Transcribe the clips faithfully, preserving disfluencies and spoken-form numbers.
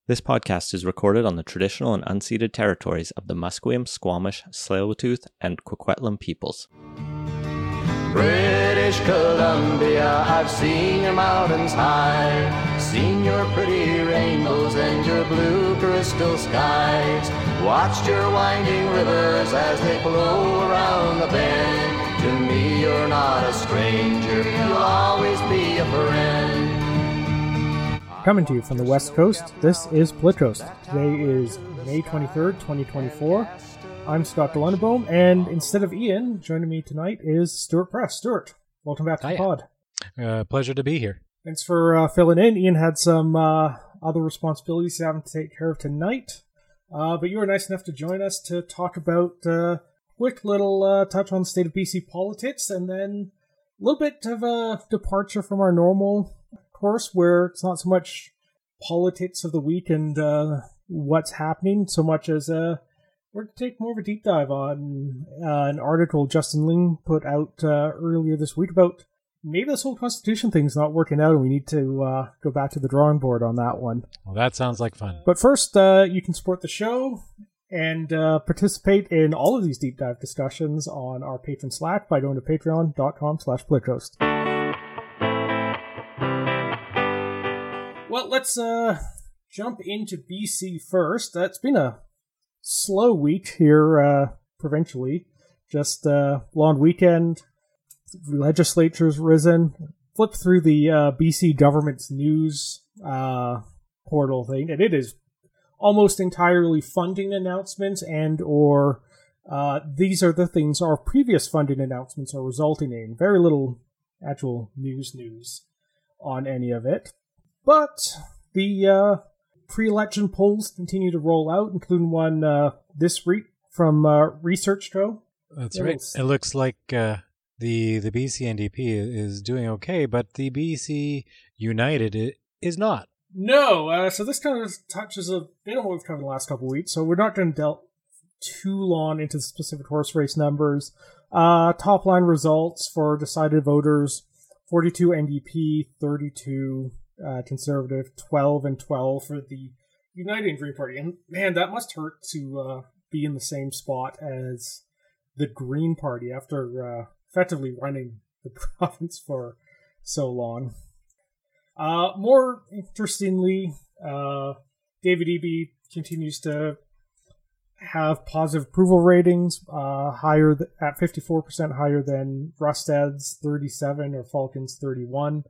This podcast is recorded on the traditional and unceded territories of the Musqueam, Squamish, Tsleil-Waututh, and Coquitlam peoples. British Columbia, I've seen your mountains high, seen your pretty rainbows and your blue crystal skies, watched your winding rivers as they flow around the bend. To me you're not a stranger, you'll always be a friend. Coming to you from the West Coast, this is Blitcoast. Today is May twenty-third, twenty twenty-four. I'm Scott DeLunderboom, and instead of Ian, joining me tonight is Stuart Press. Stuart, welcome back to Hiya. the pod. Uh, pleasure to be here. Thanks for uh, filling in. Ian had some uh, other responsibilities he's having to take care of tonight, uh, but you were nice enough to join us to talk about a uh, quick little uh, touch on the state of B C politics, and then a little bit of a departure from our normal course, where it's not so much politics of the week and uh, what's happening, so much as uh, we're going to take more of a deep dive on uh, an article Justin Ling put out uh, earlier this week about maybe this whole Constitution thing's not working out and we need to uh, go back to the drawing board on that one. Well, that sounds like fun. But first, uh, you can support the show and uh, participate in all of these deep dive discussions on our patron Slack by going to patreon.com slash Blitcoast. Well, let's uh, jump into B C first. Uh, it's been a slow week here uh, provincially. Just a uh, long weekend. Legislature's risen. Flip through the uh, B C government's news uh, portal thing, and it is almost entirely funding announcements and or uh, these are the things our previous funding announcements are resulting in. Very little actual news news on any of it. But the uh, pre-election polls continue to roll out, including one uh, this week from uh, ResearchGo. That's It right. was- It looks like uh, the the B C N D P is doing okay, but the B C United i- is not. No, uh, so this kind of touches a bit on what we've covered in the last couple of weeks, so we're not going to delve too long into the specific horse race numbers. Uh, top line results for decided voters, forty-two N D P, thirty-two uh, Conservative, twelve and twelve for the United Green Party. And man, that must hurt to uh, be in the same spot as the Green Party after uh, effectively running the province for so long. Uh, more interestingly, uh, David Eby continues to have positive approval ratings, uh, higher th- at fifty-four percent higher than Rusted's thirty-seven or Falcon's thirty-one.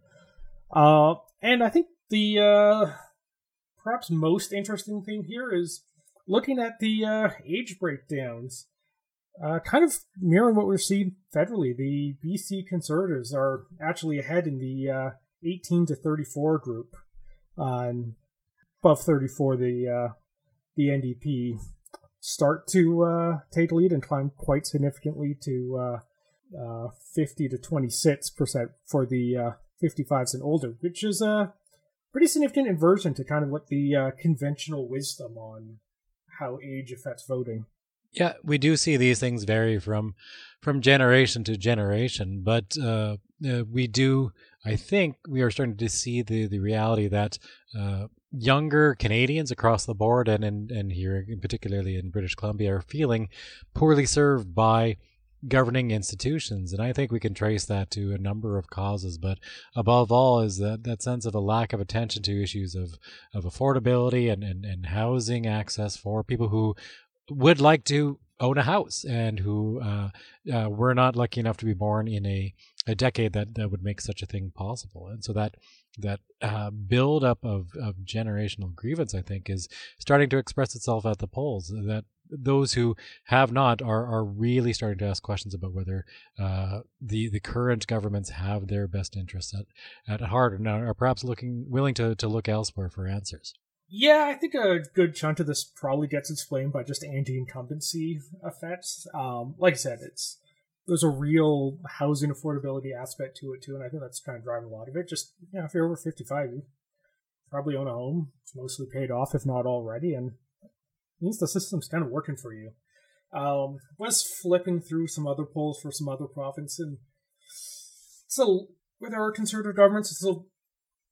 Uh, and I think the uh, perhaps most interesting thing here is looking at the uh, age breakdowns. Uh, kind of mirroring what we're seeing federally, the B C Conservatives are actually ahead in the uh, eighteen to thirty-four group, uh, and above thirty-four, the uh, the N D P start to uh, take lead and climb quite significantly to uh, uh, fifty to twenty-six percent for the uh, fifty-fives and older, which is a pretty significant inversion to kind of what the uh, conventional wisdom on how age affects voting. Yeah, we do see these things vary from from generation to generation, but uh, uh, we do, I think, we are starting to see the, the reality that uh, younger Canadians across the board, and, and, and here particularly in British Columbia, are feeling poorly served by governing institutions. And I think we can trace that to a number of causes, but above all is that, that sense of a lack of attention to issues of, of affordability and, and, and housing access for people who would like to own a house and who uh, uh, were not lucky enough to be born in a, a decade that, that would make such a thing possible. And so that that uh, build-up of, of generational grievance, I think, is starting to express itself at the polls. That those who have not are, are really starting to ask questions about whether uh, the, the current governments have their best interests at, at heart, and are perhaps looking willing to, to look elsewhere for answers. Yeah, I think a good chunk of this probably gets explained by just anti-incumbency effects. Um, like I said, it's there's a real housing affordability aspect to it too, and I think that's kind of driving a lot of it. Just, you know, if you're over fifty-five, you probably own a home. It's mostly paid off, if not already, and it means the system's kind of working for you. Um, was flipping through some other polls for some other provinces, and so with our conservative governments, it's a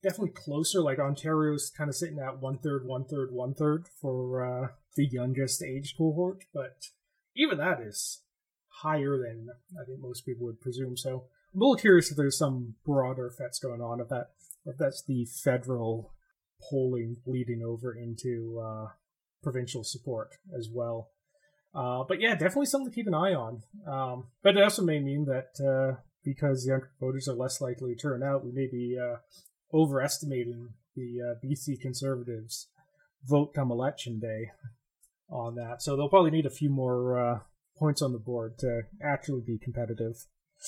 definitely closer. Like Ontario's kind of sitting at one third, one third, one third for uh, the youngest age cohort, but even that is higher than I think most people would presume. So I'm a little curious if there's some broader effects going on, if that if that's the federal polling bleeding over into uh, provincial support as well. Uh, but yeah, definitely something to keep an eye on. Um, but it also may mean that uh, because younger voters are less likely to turn out, we may be uh, overestimating the uh, B C Conservatives' vote come election day on that. So they'll probably need a few more uh, points on the board to actually be competitive.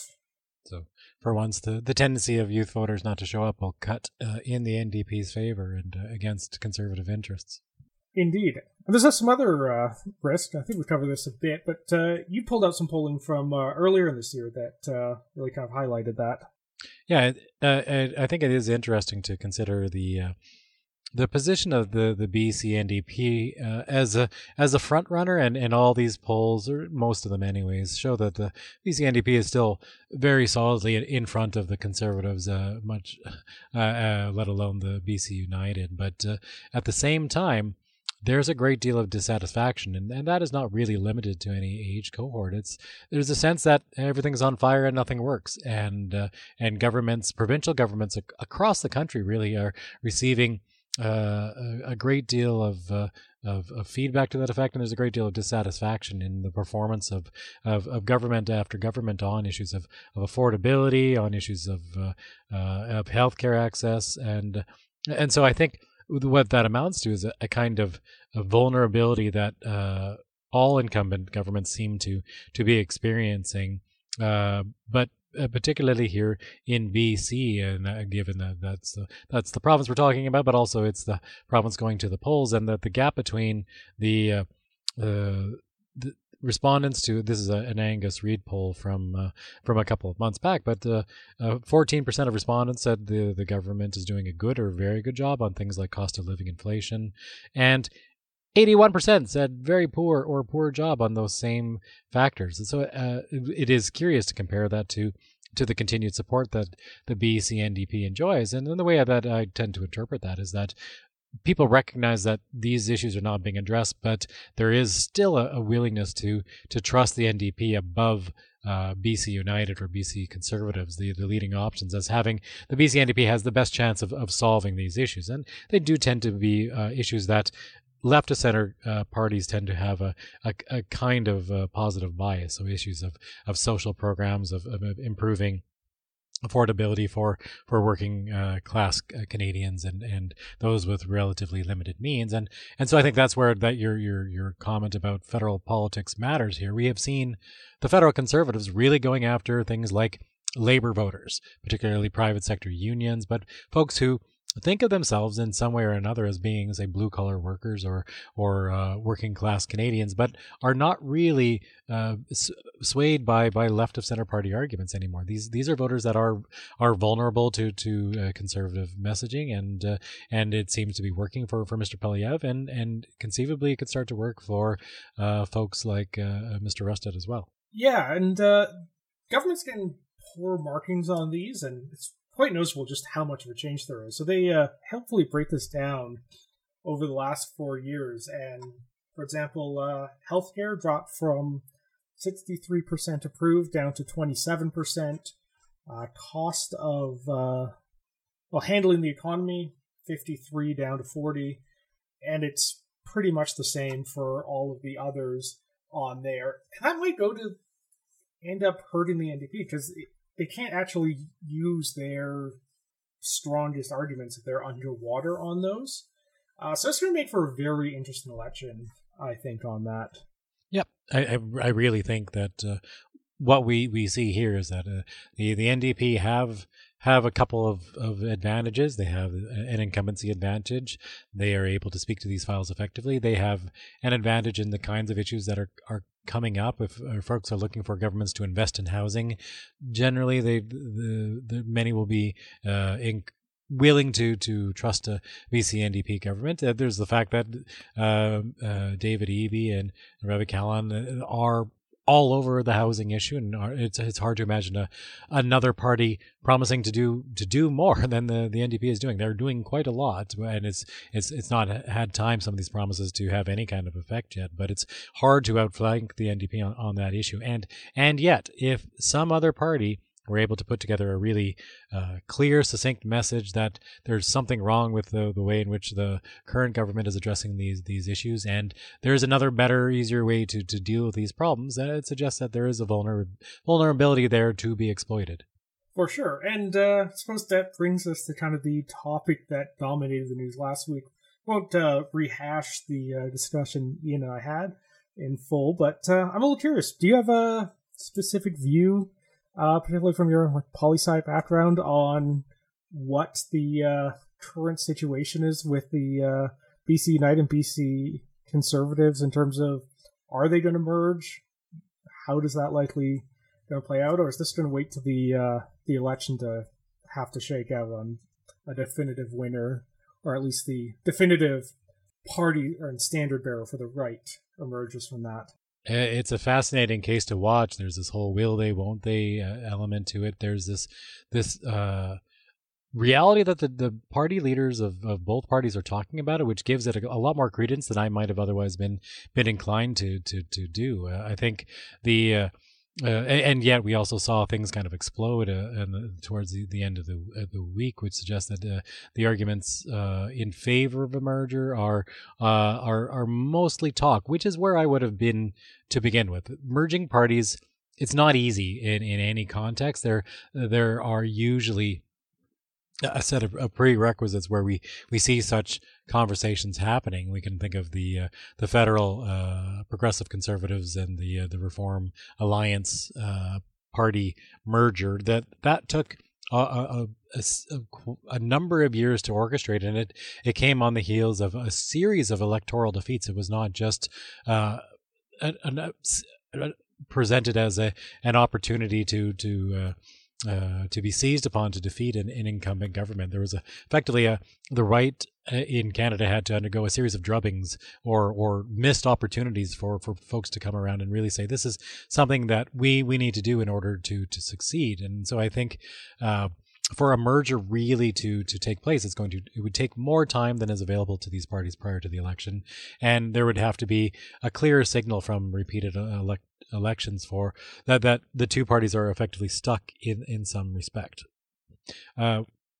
So for once, the, the tendency of youth voters not to show up will cut uh, in the N D P's favor and uh, against Conservative interests. Indeed. And there's some other uh, risk. I think we covered this a bit, but uh, you pulled out some polling from uh, earlier in this year that uh, really kind of highlighted that. Yeah, uh, I, I think it is interesting to consider the uh, the position of the, the B C N D P uh, as a as a front runner, and, and all these polls, or most of them anyways, show that the B C N D P is still very solidly in front of the Conservatives, uh, much uh, uh, let alone the B C United. But uh, at the same time, there's a great deal of dissatisfaction, and, and that is not really limited to any age cohort. It's there's a sense that everything's on fire and nothing works, and uh, and governments, provincial governments ac- across the country, really are receiving uh, a, a great deal of, uh, of of feedback to that effect, and there's a great deal of dissatisfaction in the performance of of, of government after government on issues of, of affordability, on issues of uh, uh, of healthcare access, and and so I think what that amounts to is a, a kind of a vulnerability that uh, all incumbent governments seem to to be experiencing, uh, but uh, particularly here in B C, and uh, given that that's the, that's the province we're talking about, but also it's the province going to the polls, and that the gap between the uh, uh, the respondents to this is a, an Angus Reid poll from uh, from a couple of months back, but uh, uh, fourteen percent of respondents said the the government is doing a good or very good job on things like cost of living inflation, and eighty-one percent said very poor or poor job on those same factors. And so uh, it is curious to compare that to to the continued support that the B C N D P enjoys. And then the way that I tend to interpret that is that people recognize that these issues are not being addressed, but there is still a, a willingness to to trust the N D P above uh, B C United or B C Conservatives, the, the leading options, as having the B C N D P has the best chance of, of solving these issues. And they do tend to be uh, issues that left to center uh, parties tend to have a, a, a kind of uh, positive bias. So issues of, of social programs, of, of improving affordability for for working uh, class Canadians and and those with relatively limited means, and and so I think that's where that your your your comment about federal politics matters here. We have seen the federal Conservatives really going after things like labor voters, particularly private sector unions, but folks who think of themselves in some way or another as being, say, blue-collar workers or or uh, working-class Canadians, but are not really uh, s- swayed by by left-of-center party arguments anymore. These these are voters that are are vulnerable to to uh, conservative messaging, and uh, and it seems to be working for, for Mister Poilievre, and and conceivably it could start to work for uh, folks like uh, Mister Rustad as well. Yeah, and uh, government's getting poor markings on these, and it's quite noticeable just how much of a change there is. So they uh, helpfully break this down over the last four years. And, for example, uh, healthcare dropped from sixty-three percent approved down to twenty-seven percent. Uh, cost of, uh, well, handling the economy, fifty-three down to forty. And it's pretty much the same for all of the others on there. And that might go to end up hurting the N D P because it, they can't actually use their strongest arguments if they're underwater on those. Uh, so it's going to make for a very interesting election, I think, on that. Yep, I I, I really think that uh, what we, we see here is that uh, the the N D P have have a couple of, of advantages. They have an incumbency advantage. They are able to speak to these files effectively. They have an advantage in the kinds of issues that are, are coming up. If uh, folks are looking for governments to invest in housing, generally they the, the many will be uh, in, willing to to trust a B C N D P government. Uh, there's the fact that uh, uh, David Eby and Ravi Kahlon are all over the housing issue, and it's it's hard to imagine a, another party promising to do to do more than the, the N D P is doing. They're doing quite a lot, and it's it's it's not had time, some of these promises, to have any kind of effect yet. But it's hard to outflank the N D P on, on that issue. And and yet, if some other party were able to put together a really uh, clear, succinct message that there's something wrong with the, the way in which the current government is addressing these these issues, and there's another better, easier way to, to deal with these problems, then it suggests that there is a vulner- vulnerability there to be exploited. For sure. And uh, I suppose that brings us to kind of the topic that dominated the news last week. Won't uh, rehash the uh, discussion Ian and I had in full, but uh, I'm a little curious. Do you have a specific view, Uh, particularly from your like, poli-sci background, on what the uh, current situation is with the uh, B C Unite and B C Conservatives in terms of, are they going to merge? How does that likely going to play out? Or is this going to wait till the uh, the election to have to shake out on a definitive winner, or at least the definitive party or standard bearer for the right emerges from that? It's a fascinating case to watch. There's this whole will they, won't they uh, element to it. There's this this uh, reality that the, the party leaders of, of both parties are talking about it, which gives it a, a lot more credence than I might have otherwise been been inclined to to to do. Uh, I think the uh, uh, and yet we also saw things kind of explode uh, and towards the, the end of the uh, the week, which suggests that uh, the arguments uh, in favor of a merger are uh, are are mostly talk, which is where I would have been to begin with. Merging parties, it's not easy in, in any context. There there are usually a set of prerequisites where we, we see such conversations happening. We can think of the uh, the federal uh, Progressive Conservatives and the uh, the Reform Alliance uh, party merger. That that took a, a, a, a number of years to orchestrate, and it it came on the heels of a series of electoral defeats. It was not just uh, an, an, a, presented as a an opportunity to to uh, Uh, to be seized upon to defeat an, an incumbent government. There was a, effectively a, the right in Canada had to undergo a series of drubbings or or missed opportunities for, for folks to come around and really say, this is something that we, we need to do in order to to succeed. And so I think uh, for a merger really to to take place, it's going to it would take more time than is available to these parties prior to the election, and there would have to be a clear signal from repeated elect elections for that that the two parties are effectively stuck in in some respect. Uh,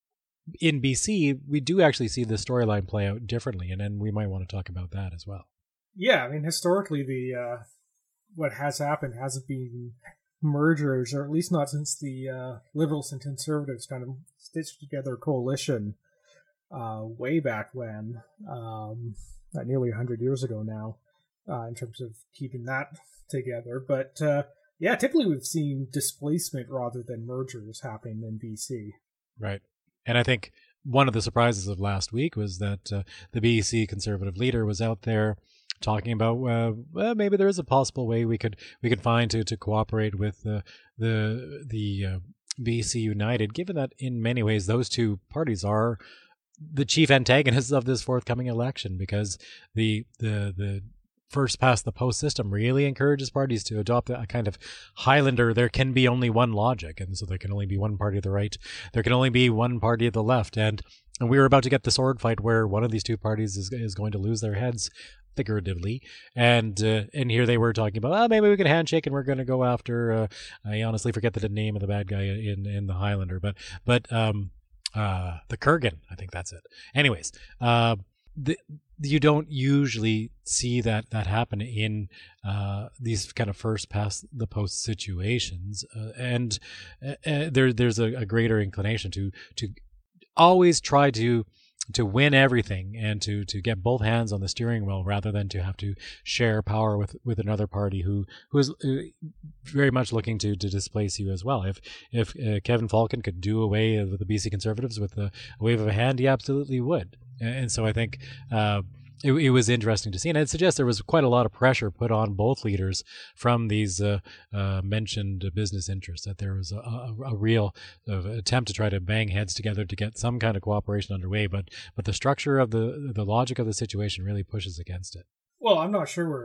in B C, we do actually see the storyline play out differently, and then we might want to talk about that as well. Yeah, I mean, historically, the uh, what has happened hasn't been mergers, or at least not since the uh, Liberals and Conservatives kind of stitched together a coalition uh, way back when, um, nearly one hundred years ago now, uh, in terms of keeping that together. But uh, yeah, typically we've seen displacement rather than mergers happening in B C. Right. And I think one of the surprises of last week was that uh, the B C Conservative leader was out there talking about uh, well, maybe there is a possible way we could we could find to to cooperate with uh, the the uh, B C United, given that in many ways those two parties are the chief antagonists of this forthcoming election, because the the the first past the post system really encourages parties to adopt a kind of Highlander, there can be only one logic, and so there can only be one party of the right, there can only be one party of the left, and and we were about to get the sword fight where one of these two parties is is going to lose their heads, figuratively, and uh, and here they were talking about, oh, maybe we can handshake and we're going to go after uh, I honestly forget the name of the bad guy in in the Highlander, but but um uh the Kurgan, I think that's it. Anyways, uh the you don't usually see that that happen in uh, these kind of first past the post situations, uh, and uh, there there's a, a greater inclination to to always try to to win everything and to to get both hands on the steering wheel rather than to have to share power with with another party who who is very much looking to to displace you as well. If if uh, Kevin Falcon could do away with the B C Conservatives with a, a wave of a hand, he absolutely would. And so I think uh, it, it was interesting to see, and it suggests there was quite a lot of pressure put on both leaders from these uh, uh, mentioned business interests, that there was a, a, a real uh, attempt to try to bang heads together to get some kind of cooperation underway, but but the structure of the the logic of the situation really pushes against it. Well, I'm not sure we're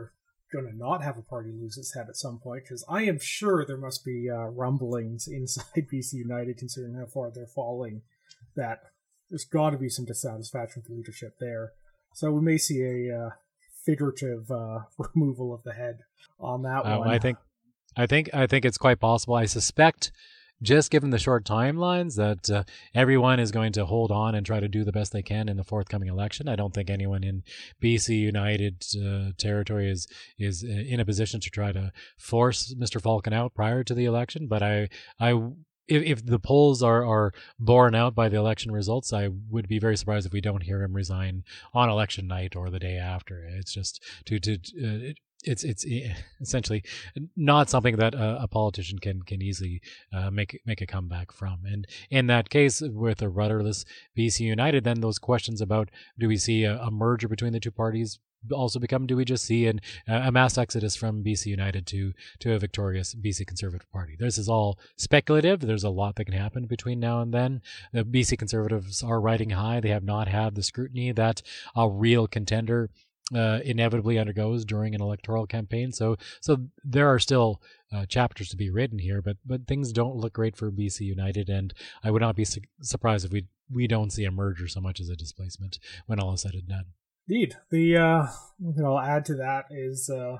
going to not have a party lose its head at some point, because I am sure there must be uh, rumblings inside B C United, considering how far they're falling, that there's got to be some dissatisfaction with the leadership there. So we may see a uh, figurative uh, removal of the head on that uh, one. I think, I think, I think it's quite possible. I suspect, just given the short timelines, that uh, everyone is going to hold on and try to do the best they can in the forthcoming election. I don't think anyone in B C United uh, territory is is in a position to try to force Mister Falcon out prior to the election. But I, I, if, if the polls are, are borne out by the election results, I would be very surprised if we don't hear him resign on election night or the day after. It's just to to. Uh, it, It's it's essentially not something that a, a politician can can easily uh, make make a comeback from. And in that case, with a rudderless B C United, then those questions about do we see a, a merger between the two parties also become, do we just see an, a mass exodus from B C United to to a victorious B C Conservative Party? This is all speculative. There's a lot that can happen between now and then. The B C Conservatives are riding high. They have not had the scrutiny that a real contender Uh, inevitably undergoes during an electoral campaign. So so there are still uh, chapters to be written here, but but things don't look great for B C United, and I would not be su- surprised if we we don't see a merger so much as a displacement when all is said and done. Indeed. The, uh, what I'll add to that is, uh,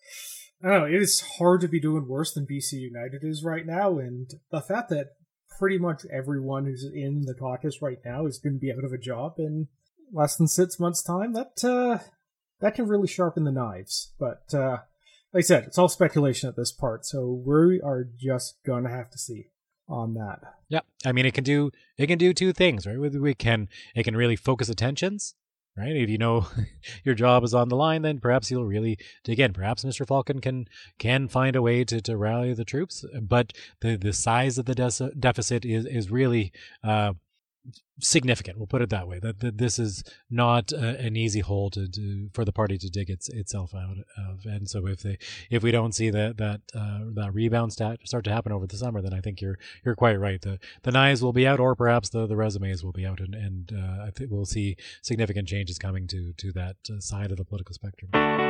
I don't know, it is hard to be doing worse than B C United is right now, and the fact that pretty much everyone who's in the caucus right now is going to be out of a job in less than six months' time, that, uh, that can really sharpen the knives. But, uh, like I said, it's all speculation at this part, so we are just going to have to see on that. Yeah, I mean, it can do it can do two things, right? We can it can really focus attentions, right? If you know your job is on the line, then perhaps you'll really dig in. Perhaps Mister Falcon can can find a way to, to rally the troops, but the the size of the de- deficit is is really uh, significant. We'll put it that way. That, that this is not uh, an easy hole to, to for the party to dig its, itself out of. And so if they if we don't see that that uh, that rebound stat start to happen over the summer, then I think you're you're quite right. The the knives will be out, or perhaps the, the resumes will be out, and and uh, I think we'll see significant changes coming to to that uh, side of the political spectrum.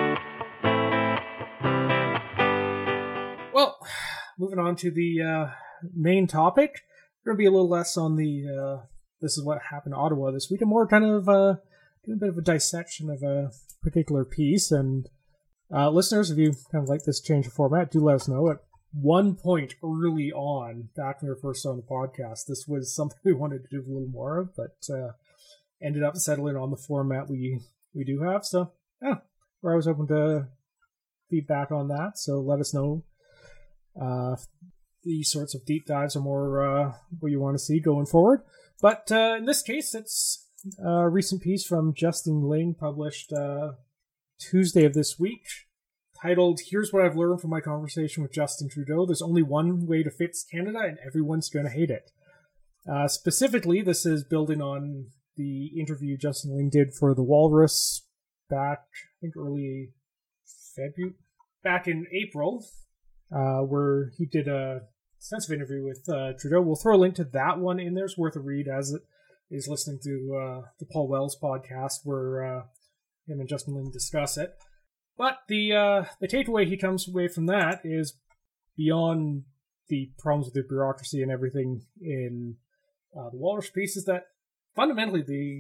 Well, moving on to the uh, main topic, we're going to be a little less on the uh, this is what happened in Ottawa this week, and more kind of uh, a bit of a dissection of a particular piece. And uh, listeners, if you kind of like this change of format, do let us know. At one point early on, back when we were first on the podcast, this was something we wanted to do a little more of, but uh, ended up settling on the format we we do have. So, yeah, we're always open to feedback on that. So let us know. Uh, these sorts of deep dives are more uh, what you want to see going forward. But uh, in this case, it's a recent piece from Justin Ling, published uh, Tuesday of this week, titled, "Here's What I've Learned from My Conversation with Justin Trudeau. There's only one way to fix Canada, and everyone's going to hate it." Uh, specifically, this is building on the interview Justin Ling did for The Walrus back, I think, early February, back in April, uh, where he did a extensive interview with uh, Trudeau. We'll throw a link to that one in there. It's worth a read, as it is listening to uh, the Paul Wells podcast, where uh, him and Justin Ling discuss it. But the uh, the takeaway he comes away from that is, beyond the problems with the bureaucracy and everything in uh, the Walrus piece, is that fundamentally the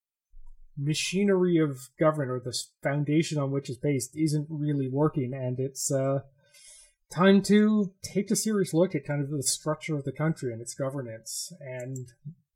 machinery of government, or the foundation on which it's based, isn't really working, and it's uh, time to take a serious look at kind of the structure of the country and its governance, and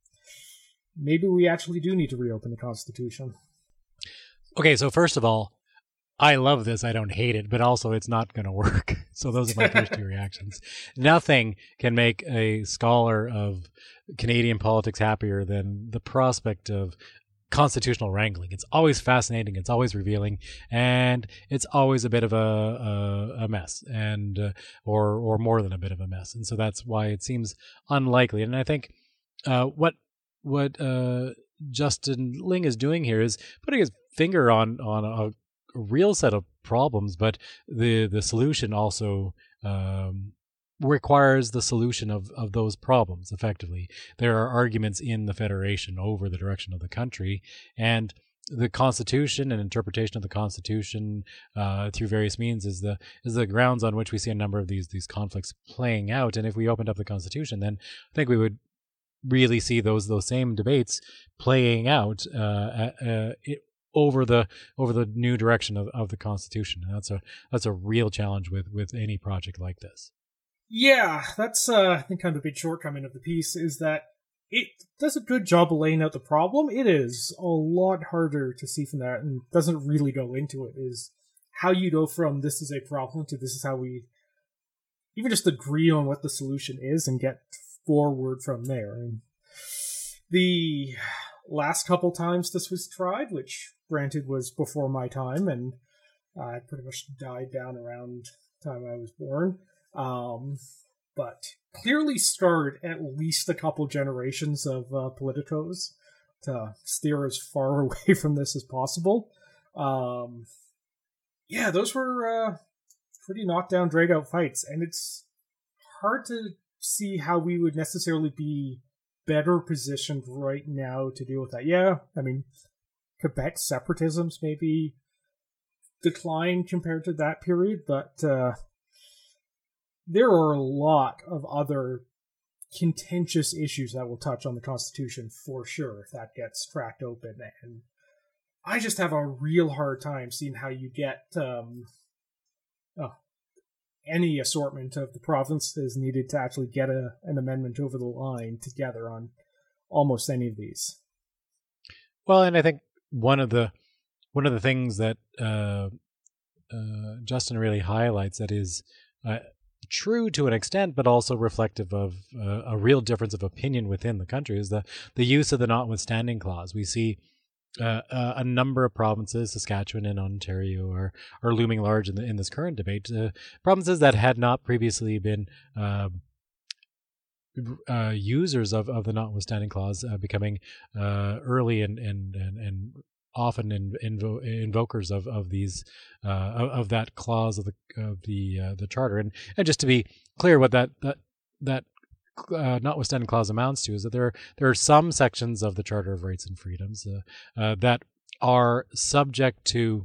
maybe we actually do need to reopen the Constitution. Okay, so first of all, I love this. I don't hate it, but also it's not going to work. So those are my first two reactions. Nothing can make a scholar of Canadian politics happier than the prospect of constitutional wrangling. It's always fascinating. It's always revealing, and it's always a bit of a a, a mess, and uh, or or more than a bit of a mess. And so that's why it seems unlikely. And I think uh, what what uh, Justin Ling is doing here is putting his finger on on a a real set of problems, but the the solution also um, requires the solution of, of those problems effectively. There are arguments in the Federation over the direction of the country, and the Constitution and interpretation of the Constitution uh, through various means is the is the grounds on which we see a number of these these conflicts playing out. And if we opened up the Constitution, then I think we would really see those those same debates playing out uh, uh, it, over the over the new direction of, of the Constitution. And that's a that's a real challenge with with any project like this. Yeah, that's uh, I think kind of the big shortcoming of the piece is that it does a good job of laying out the problem. It is a lot harder to see from that and doesn't really go into it, is how you go from this is a problem to this is how we even just agree on what the solution is and get forward from there. And the last couple times this was tried, which granted was before my time, and I pretty much died down around the time I was born, um, but clearly scarred at least a couple generations of uh, politicos to steer as far away from this as possible. Um, yeah, those were uh, pretty knockdown, drag-out fights, and it's hard to see how we would necessarily be better positioned right now to deal with that. Yeah, I mean, Quebec separatisms maybe decline compared to that period, but uh, there are a lot of other contentious issues that will touch on the Constitution for sure if that gets cracked open. And I just have a real hard time seeing how you get um, oh, any assortment of the provinces needed to actually get a, an amendment over the line together on almost any of these. Well, and I think one of the one of the things that uh, uh, Justin really highlights that is uh, true to an extent, but also reflective of uh, a real difference of opinion within the country is the the use of the notwithstanding clause. We see uh, uh, a number of provinces, Saskatchewan and Ontario, are are looming large in the, in this current debate. Uh, provinces that had not previously been uh, uh, users of, of the notwithstanding clause, uh, becoming uh, early and and and, and often in, invo- invokers of of these uh, of, of that clause of the of the uh, the charter. And and just to be clear, what that that that uh, notwithstanding clause amounts to is that there are, there are some sections of the Charter of Rights and Freedoms uh, uh, that are subject to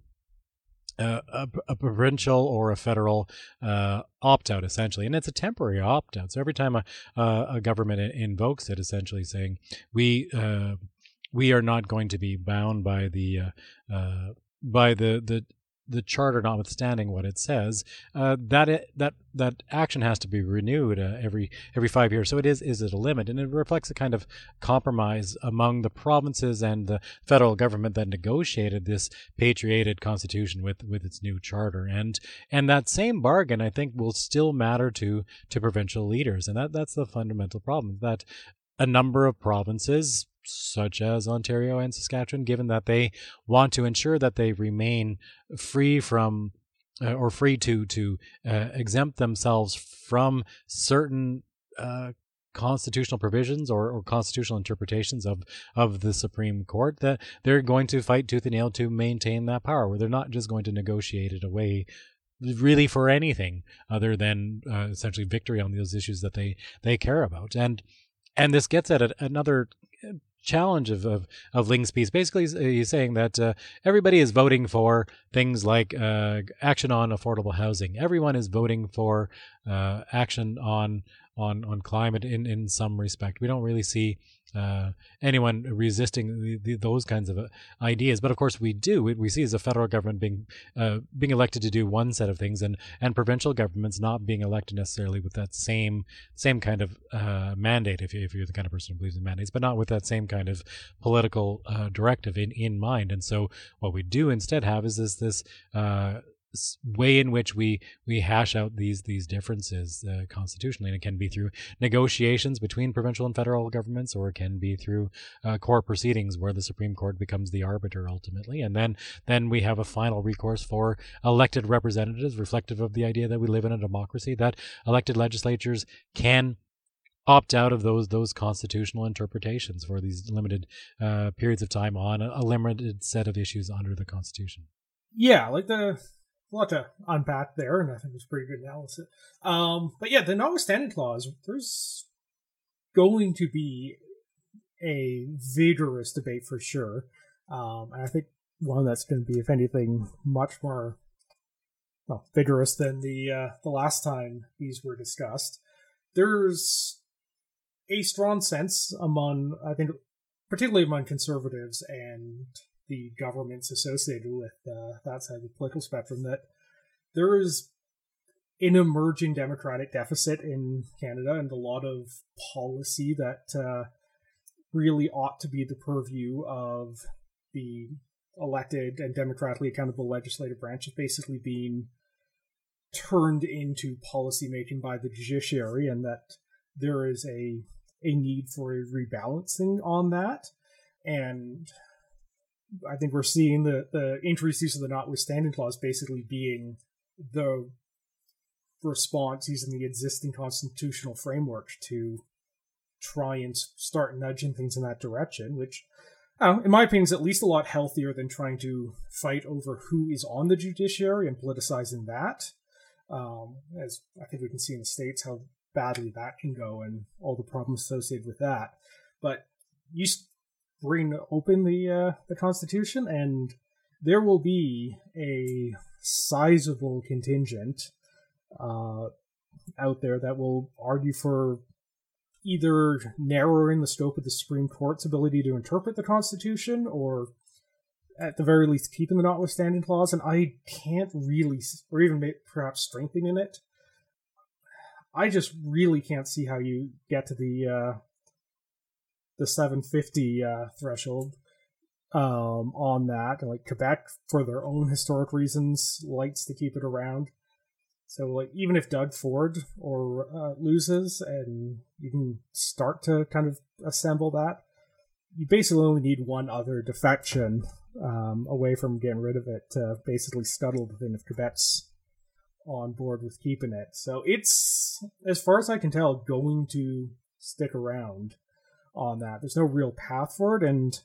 Uh, a, a provincial or a federal uh, opt-out, essentially, and it's a temporary opt-out. So every time a uh, a government invokes it, essentially saying we uh, we are not going to be bound by the uh, uh, by the the the charter, notwithstanding what it says, uh, that it, that that action has to be renewed uh, every every five years. So it is is at a limit, and it reflects a kind of compromise among the provinces and the federal government that negotiated this patriated constitution with, with its new charter. And and that same bargain, I think, will still matter to to provincial leaders, and that that's the fundamental problem, that a number of provinces, such as Ontario and Saskatchewan, given that they want to ensure that they remain free from uh, or free to to uh, exempt themselves from certain uh, constitutional provisions or, or constitutional interpretations of, of the Supreme Court, that they're going to fight tooth and nail to maintain that power, where they're not just going to negotiate it away really for anything other than uh, essentially victory on those issues that they, they care about. And and this gets at another challenge of, of, of Ling's piece. Basically, he's saying that uh, everybody is voting for things like uh, action on affordable housing. Everyone is voting for uh, action on on on climate in, in some respect. We don't really see uh, anyone resisting the, the, those kinds of uh, ideas. But of course, we do. We, we see as a federal government being uh, being elected to do one set of things, and, and provincial governments not being elected necessarily with that same same kind of uh, mandate, if, you, if you're the kind of person who believes in mandates, but not with that same kind of political uh, directive in, in mind. And so what we do instead have is this this uh, way in which we we hash out these these differences uh, constitutionally, and it can be through negotiations between provincial and federal governments, or it can be through uh, court proceedings where the Supreme Court becomes the arbiter ultimately, and then then we have a final recourse for elected representatives, reflective of the idea that we live in a democracy, that elected legislatures can opt out of those those constitutional interpretations for these limited uh, periods of time on a, a limited set of issues under the Constitution. Yeah, like the a lot to unpack there, and I think it's pretty good analysis. Um, but yeah, the notwithstanding clause, there's going to be a vigorous debate for sure. Um, and I think one that's going to be, if anything, much more well, vigorous than the uh, the last time these were discussed. There's a strong sense among, I think, particularly among conservatives and the governments associated with uh, that side of the political spectrum, that there is an emerging democratic deficit in Canada and a lot of policy that uh, really ought to be the purview of the elected and democratically accountable legislative branch is basically being turned into policy making by the judiciary, and that there is a a need for a rebalancing on that. And I think we're seeing the, the increased use of the notwithstanding clause basically being the response using the existing constitutional framework to try and start nudging things in that direction, which, uh, in my opinion, is at least a lot healthier than trying to fight over who is on the judiciary and politicizing that. Um, as I think we can see in the States how badly that can go and all the problems associated with that. But you bring open the uh, the Constitution, and there will be a sizable contingent uh, out there that will argue for either narrowing the scope of the Supreme Court's ability to interpret the Constitution, or at the very least keeping the notwithstanding clause. And I can't really, or even perhaps strengthening it. I just really can't see how you get to the uh, the seven fifty uh, threshold um, on that. And, like, Quebec, for their own historic reasons, likes to keep it around. So, like, even if Doug Ford or uh, loses, and you can start to kind of assemble that, you basically only need one other defection um, away from getting rid of it to basically scuttle the thing if Quebec's on board with keeping it. So it's, as far as I can tell, going to stick around on that. There's no real path for it, and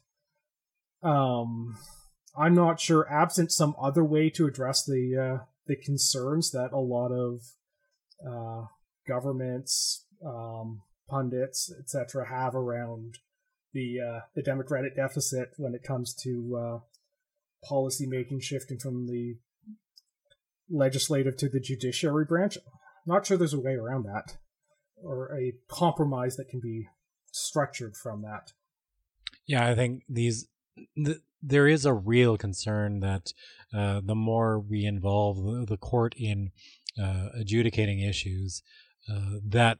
um, I'm not sure, absent some other way to address the uh, the concerns that a lot of uh, governments, um, pundits, et cetera have around the uh, the democratic deficit when it comes to uh, policy making shifting from the legislative to the judiciary branch. I'm not sure there's a way around that, or a compromise that can be structured from that. Yeah, I think these th- there is a real concern that uh, the more we involve the, the court in uh, adjudicating issues uh, that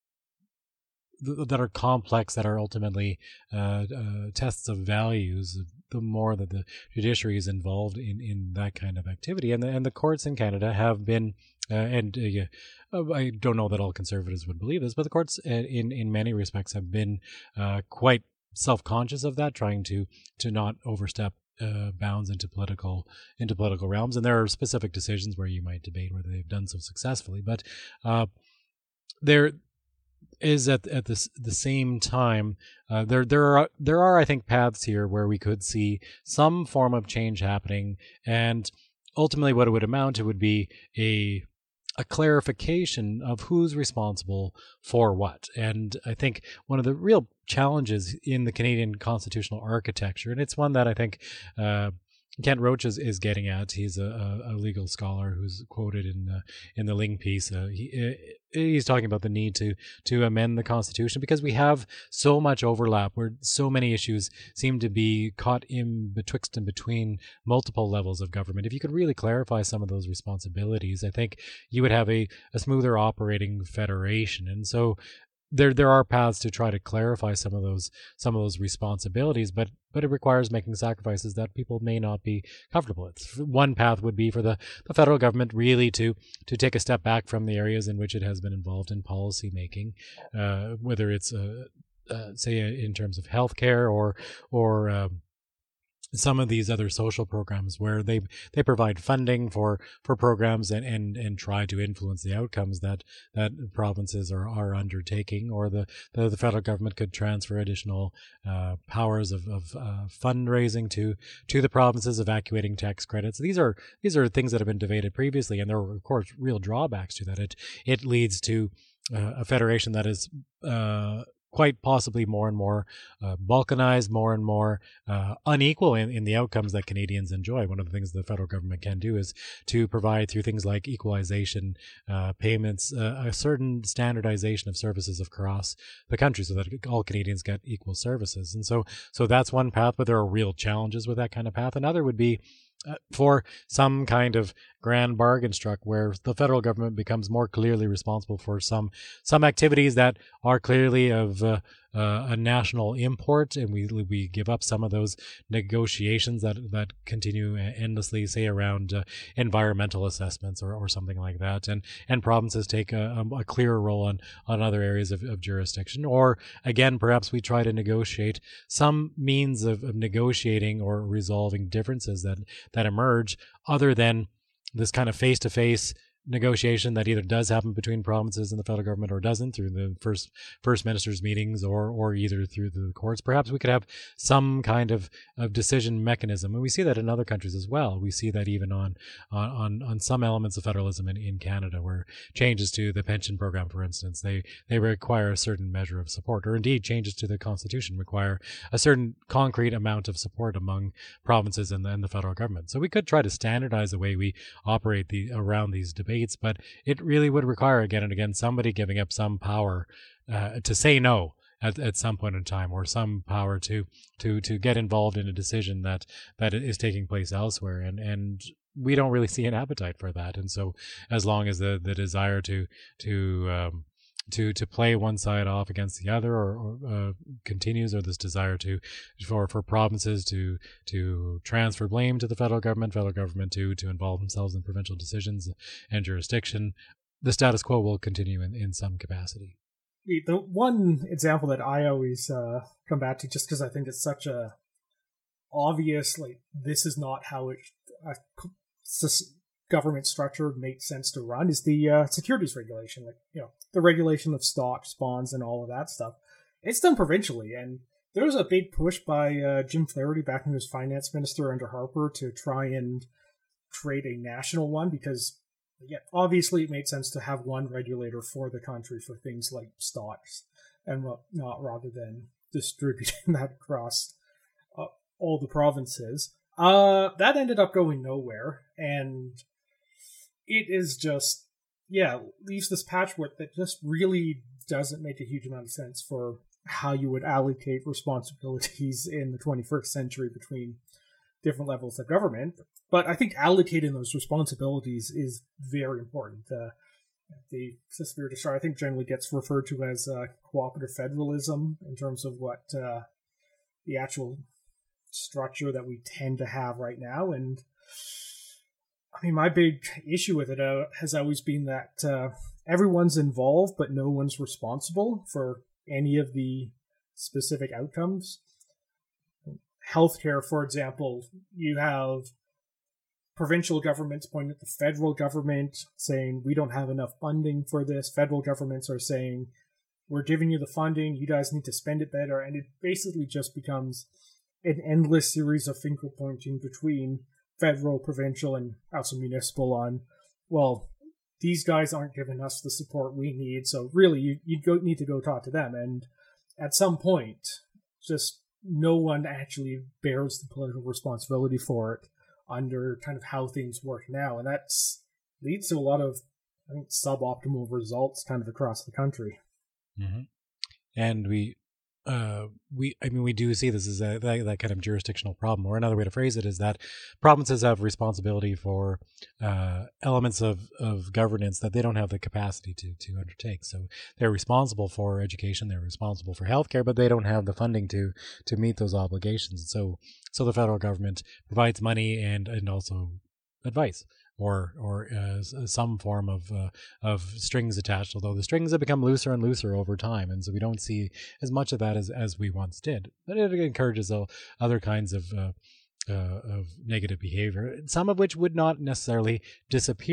th- that are complex, that are ultimately uh, uh, tests of values, the more that the judiciary is involved in, in that kind of activity. And the, and the courts in Canada have been, uh, and uh, yeah, I don't know that all conservatives would believe this, but the courts uh, in, in many respects have been uh, quite self-conscious of that, trying to to not overstep uh, bounds into political into political realms. And there are specific decisions where you might debate whether they've done so successfully, but uh, there is at at this the same time uh, there there are there are I think paths here where we could see some form of change happening, and ultimately what it would amount to would be a a clarification of who's responsible for what. And I think one of the real challenges in the Canadian constitutional architecture, and it's one that I think uh, Kent Roach is, is getting at. He's a, a legal scholar who's quoted in the, in the Ling piece. Uh, he, he's talking about the need to to amend the Constitution because we have so much overlap, where so many issues seem to be caught in betwixt and between multiple levels of government. If you could really clarify some of those responsibilities, I think you would have a, a smoother operating federation. And so There, there are paths to try to clarify some of those, some of those responsibilities, but, but it requires making sacrifices that people may not be comfortable with. One path would be for the, the federal government really to, to take a step back from the areas in which it has been involved in policy making, uh, whether it's, uh, uh, say, in terms of healthcare or, or, um, some of these other social programs where they they provide funding for for programs and and and try to influence the outcomes that that provinces are are undertaking, or the the, the federal government could transfer additional uh, powers of of uh, fundraising to to the provinces, evacuating tax credits. These are these are things that have been debated previously, and there are of course real drawbacks to that. It it leads to uh, a federation that is uh, quite possibly more and more uh, balkanized, more and more uh, unequal in, in the outcomes that Canadians enjoy. One of the things the federal government can do is to provide, through things like equalization uh, payments, uh, a certain standardization of services across the country so that all Canadians get equal services. And so, so that's one path, but there are real challenges with that kind of path. Another would be Uh, for some kind of grand bargain struck where the federal government becomes more clearly responsible for some some activities that are clearly of uh, uh, a national import, and we we give up some of those negotiations that that continue endlessly, say around uh, environmental assessments or, or something like that, and and provinces take a, a clearer role on on other areas of, of jurisdiction, or again perhaps we try to negotiate some means of, of negotiating or resolving differences that that emerge other than this kind of face-to-face negotiation that either does happen between provinces and the federal government or doesn't through the first first ministers meetings or or either through the courts. Perhaps we could have some kind of, of decision mechanism, and we see that in other countries as well. We see that even on on on some elements of federalism in, in Canada, where changes to the pension program, for instance, they they require a certain measure of support, or indeed changes to the constitution require a certain concrete amount of support among provinces and the, and the federal government. So we could try to standardize the way we operate the around these debates, but it really would require again and again somebody giving up some power uh, to say no at, at some point in time, or some power to to to get involved in a decision that that is taking place elsewhere, and and we don't really see an appetite for that. And so as long as the the desire to to um, to to play one side off against the other, or, or uh, continues, or this desire to for for provinces to to transfer blame to the federal government, federal government to to involve themselves in provincial decisions and jurisdiction, the status quo will continue in, in some capacity. The one example that I always uh, come back to, just because I think it's such a obvious, like, this is not how it uh, government structure makes sense to run, is the uh, securities regulation, like, you know, the regulation of stocks, bonds, and all of that stuff. It's done provincially, and there was a big push by uh, Jim Flaherty back when he was finance minister under Harper to try and create a national one, because yeah, obviously it made sense to have one regulator for the country for things like stocks and whatnot, rather than distributing that across uh, all the provinces. Uh, that ended up going nowhere, and it is just, yeah, leaves this patchwork that just really doesn't make a huge amount of sense for how you would allocate responsibilities in the twenty-first century between different levels of government. But I think allocating those responsibilities is very important. Uh, the Spirit of Star, I think, generally gets referred to as uh, cooperative federalism in terms of what uh, the actual structure that we tend to have right now. And I mean, my big issue with it uh, has always been that uh, everyone's involved, but no one's responsible for any of the specific outcomes. Healthcare, for example, you have provincial governments pointing at the federal government saying, we don't have enough funding for this. Federal governments are saying, we're giving you the funding, you guys need to spend it better. And it basically just becomes an endless series of finger pointing between federal, provincial, and also municipal on, well, these guys aren't giving us the support we need, so really you you go need to go talk to them. And at some point, just no one actually bears the political responsibility for it under kind of how things work now, and that's leads to a lot of, I think, suboptimal results kind of across the country. Mm-hmm. And we Uh, we, I mean, we do see this as a, that, that kind of jurisdictional problem, or another way to phrase it is that provinces have responsibility for uh, elements of, of governance that they don't have the capacity to to undertake. So they're responsible for education, they're responsible for healthcare, but they don't have the funding to to meet those obligations. So so the federal government provides money and and also advice, or or uh, some form of uh, of strings attached, although the strings have become looser and looser over time, and so we don't see as much of that as, as we once did. But it encourages uh, other kinds of uh, uh, of negative behavior, some of which would not necessarily disappear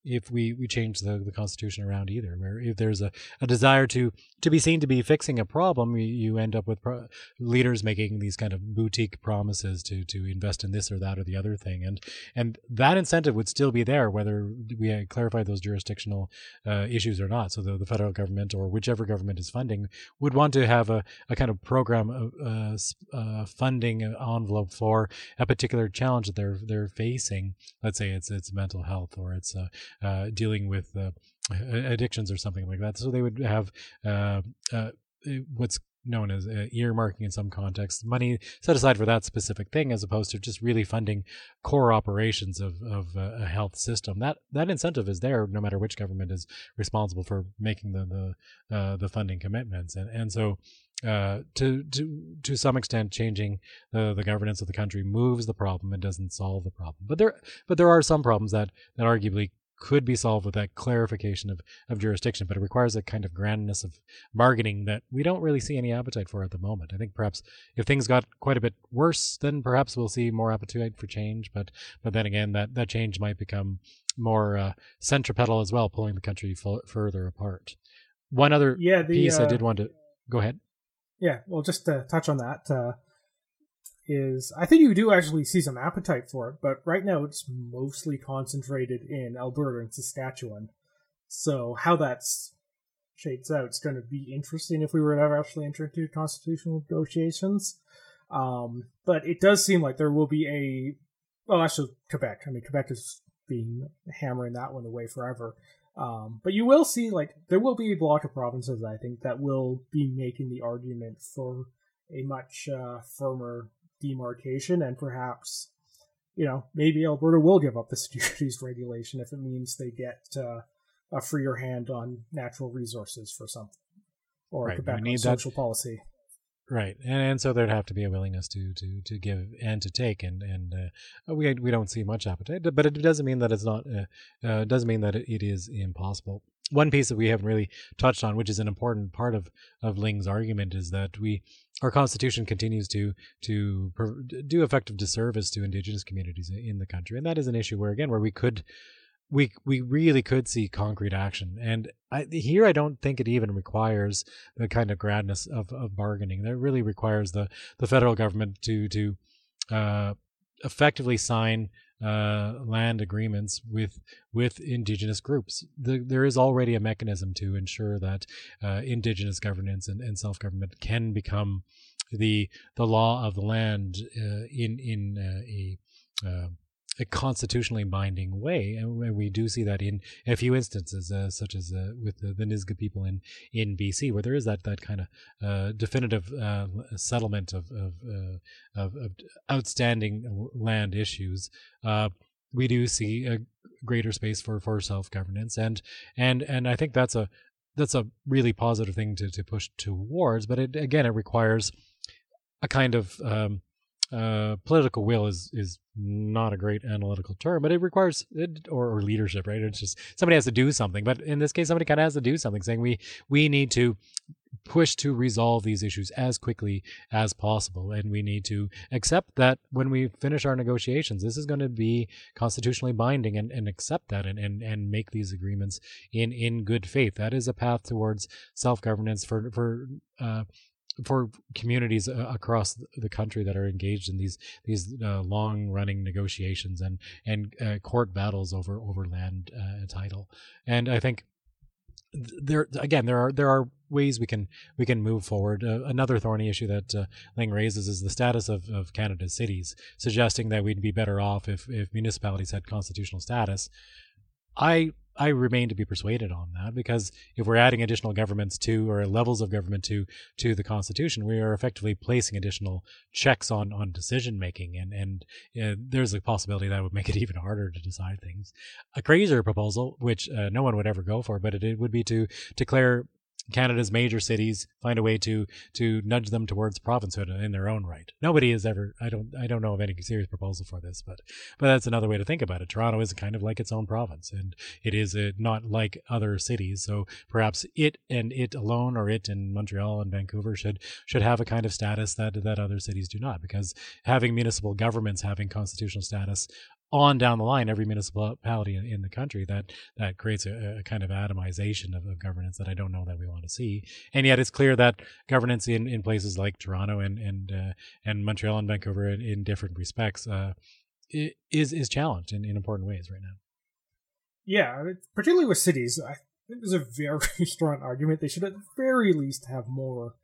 if we, we change the, the Constitution around either. Where if there's a, a desire to to be seen to be fixing a problem, you, you end up with pro- leaders making these kind of boutique promises to to invest in this or that or the other thing, and and that incentive would still be there whether we had clarified those jurisdictional uh, issues or not. So the, the federal government or whichever government is funding would want to have a, a kind of program of uh, uh, funding envelope for a particular challenge that they're they're facing. Let's say it's it's mental health or it's uh, uh, dealing with uh, addictions or something like that. So they would have uh, uh, what's known as uh, earmarking in some contexts, money set aside for that specific thing, as opposed to just really funding core operations of, of uh, a health system. That that incentive is there, no matter which government is responsible for making the the, uh, the funding commitments, and and so. Uh, to to to some extent, changing the, the governance of the country moves the problem and doesn't solve the problem. But there but there are some problems that, that arguably could be solved with that clarification of, of jurisdiction, but it requires a kind of grandness of bargaining that we don't really see any appetite for at the moment. I think perhaps if things got quite a bit worse, then perhaps we'll see more appetite for change. But but then again, that, that change might become more uh, centripetal as well, pulling the country f- further apart. One other yeah, the, piece uh, I did want to go ahead. Yeah, well, just to touch on that, uh, is I think you do actually see some appetite for it, but right now it's mostly concentrated in Alberta and Saskatchewan. So how that's shapes out, it's going to be interesting if we were to ever actually enter into constitutional negotiations. Um, but it does seem like there will be a, well, actually Quebec. I mean, Quebec has been hammering that one away forever. Um, but you will see, like, there will be a block of provinces, I think, that will be making the argument for a much uh, firmer demarcation, and perhaps, you know, maybe Alberta will give up the securities regulation if it means they get uh, a freer hand on natural resources for something, or right. Quebec on social that. policy. Right, and, and so there'd have to be a willingness to to, to give and to take, and and uh, we we don't see much appetite, but it doesn't mean that it's not. Uh, uh, doesn't mean that it is impossible. One piece that we haven't really touched on, which is an important part of, of Ling's argument, is that we our Constitution continues to to do effective disservice to Indigenous communities in the country, and that is an issue where again where we could. We we really could see concrete action, and I, here I don't think it even requires the kind of grandness of, of bargaining. That really requires the, the federal government to to uh, effectively sign uh, land agreements with with Indigenous groups. The, there is already a mechanism to ensure that uh, Indigenous governance and, and self government can become the the law of the land uh, in in uh, a uh, a constitutionally binding way, and we do see that in a few instances, uh, such as uh, with the, the Nisga'a people in, in B C, where there is that, that kind of uh, definitive uh, settlement of of, uh, of of outstanding land issues. Uh, we do see a greater space for, for self governance, and and and I think that's a that's a really positive thing to, to push towards. But it, again, it requires a kind of um, uh, political will is is not a great analytical term, but it requires it, or, or leadership, right? It's just somebody has to do something. But in this case, somebody kind of has to do something, saying we we need to push to resolve these issues as quickly as possible, and we need to accept that when we finish our negotiations, this is going to be constitutionally binding, and, and accept that and, and, and make these agreements in, in good faith. That is a path towards self-governance for for uh, for communities uh, across the country that are engaged in these these uh, long-running negotiations and and uh, court battles over over land uh, title. And I think there again there are there are ways we can we can move forward. Uh, another thorny issue that uh, Ling raises is the status of, of Canada's cities, suggesting that we'd be better off if if municipalities had constitutional status. I I remain to be persuaded on that, because if we're adding additional governments to, or levels of government to, to the Constitution, we are effectively placing additional checks on, on decision making, and and uh, there's a possibility that would make it even harder to decide things. A crazier proposal, which uh, no one would ever go for, but it, it would be to declare Canada's major cities, find a way to to nudge them towards provincehood in their own right. Nobody has ever, I don't I don't know of any serious proposal for this, but but that's another way to think about it. Toronto is kind of like its own province, and it is uh, not like other cities. So perhaps it and it alone, or it and Montreal and Vancouver should should have a kind of status that that other cities do not, because having municipal governments having constitutional status on down the line, every municipality in the country, that that creates a, a kind of atomization of, of governance that I don't know that we want to see. And yet it's clear that governance in, in places like Toronto and and uh, and Montreal and Vancouver in, in different respects uh, is is challenged in, in important ways right now. Yeah, particularly with cities, I think there's a very strong argument they should at the very least have more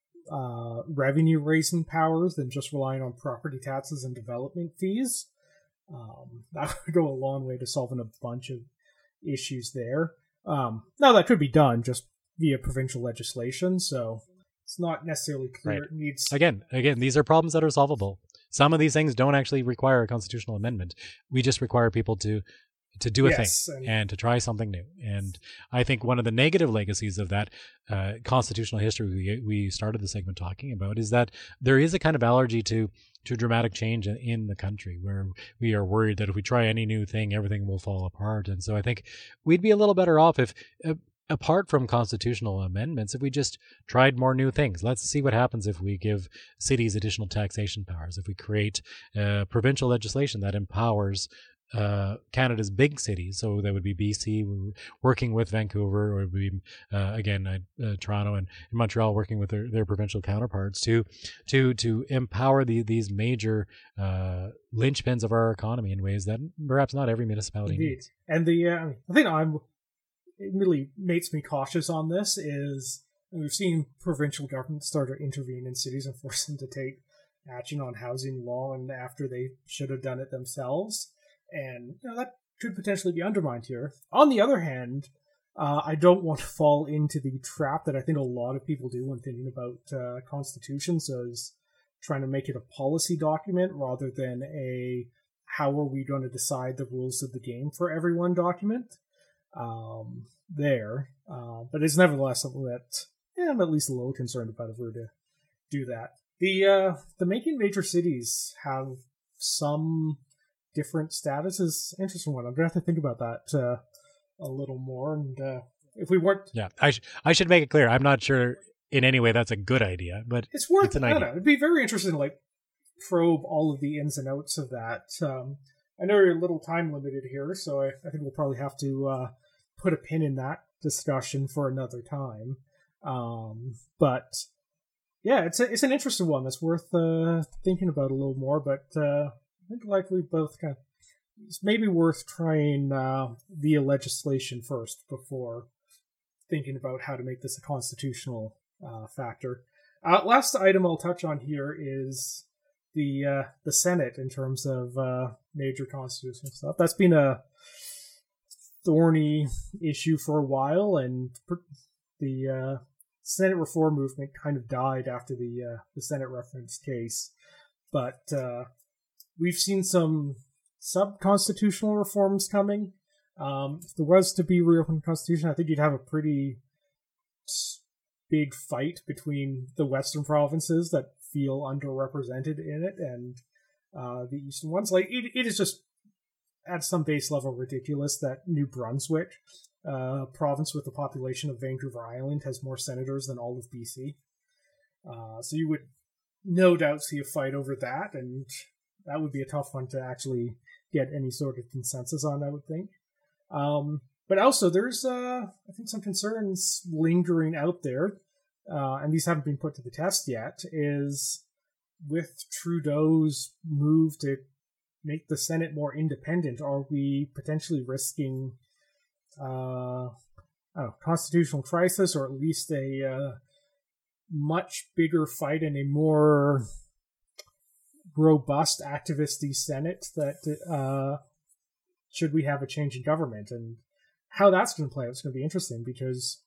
uh, revenue raising powers than just relying on property taxes and development fees. Um, that would go a long way to solving a bunch of issues there. Um, now, that could be done just via provincial legislation, so it's not necessarily clear. Right. It needs Again, again, these are problems that are solvable. Some of these things don't actually require a constitutional amendment. We just require people to to do a yes, thing and, and to try something new. And I think one of the negative legacies of that uh, constitutional history we, we started the segment talking about is that there is a kind of allergy to to dramatic change in, in the country, where we are worried that if we try any new thing, everything will fall apart. And so I think we'd be a little better off if, uh, apart from constitutional amendments, if we just tried more new things. Let's see what happens if we give cities additional taxation powers, if we create uh, provincial legislation that empowers uh, Canada's big cities. So that would be B C working with Vancouver, or it would be, uh, again, uh, uh, Toronto and Montreal working with their, their provincial counterparts to to to empower the, these major uh, linchpins of our economy in ways that perhaps not every municipality indeed. needs. And the uh, I think I'm it really makes me cautious on this is we've seen provincial governments start to intervene in cities and force them to take action on housing law, and after they should have done it themselves. And you know, that could potentially be undermined here. On the other hand, uh, I don't want to fall into the trap that I think a lot of people do when thinking about uh, constitutions, as trying to make it a policy document rather than a how are we going to decide the rules of the game for everyone document. Um, there, uh, but it's nevertheless something that yeah, I'm at least a little concerned about if we were to do that. The uh, the making major cities have some different status is an interesting one. I'm gonna have to think about that uh, a little more. And uh, if we weren't, yeah, I sh- I should make it clear. I'm not sure in any way that's a good idea, but it's worth it's an I don't idea. know, it'd be very interesting to like probe all of the ins and outs of that. Um, I know you're a little time limited here, so I, I think we'll probably have to uh, put a pin in that discussion for another time. Um, but yeah, it's a, it's an interesting one that's worth uh, thinking about a little more. But uh, I think like we both kind of, it's maybe worth trying uh, via legislation first before thinking about how to make this a constitutional uh, factor. Uh, last item I'll touch on here is the uh, the Senate in terms of uh, major constitutional stuff. That's been a thorny issue for a while, and the uh, Senate reform movement kind of died after the uh, the Senate reference case. But uh, we've seen some sub-constitutional reforms coming. Um, if there was to be reopened constitution, I think you'd have a pretty big fight between the western provinces that feel underrepresented in it and uh, the eastern ones. Like it, it is just at some base level ridiculous that New Brunswick, uh, province with the population of Vancouver Island, has more senators than all of B C. Uh, so you would no doubt see a fight over that, and that would be a tough one to actually get any sort of consensus on, I would think. Um, but also, there's, uh, I think, some concerns lingering out there, uh, and these haven't been put to the test yet, is with Trudeau's move to make the Senate more independent, are we potentially risking uh, I don't know, constitutional crisis, or at least a uh, much bigger fight in a more robust activist-y Senate that uh, should we have a change in government? And how that's going to play out is going to be interesting, because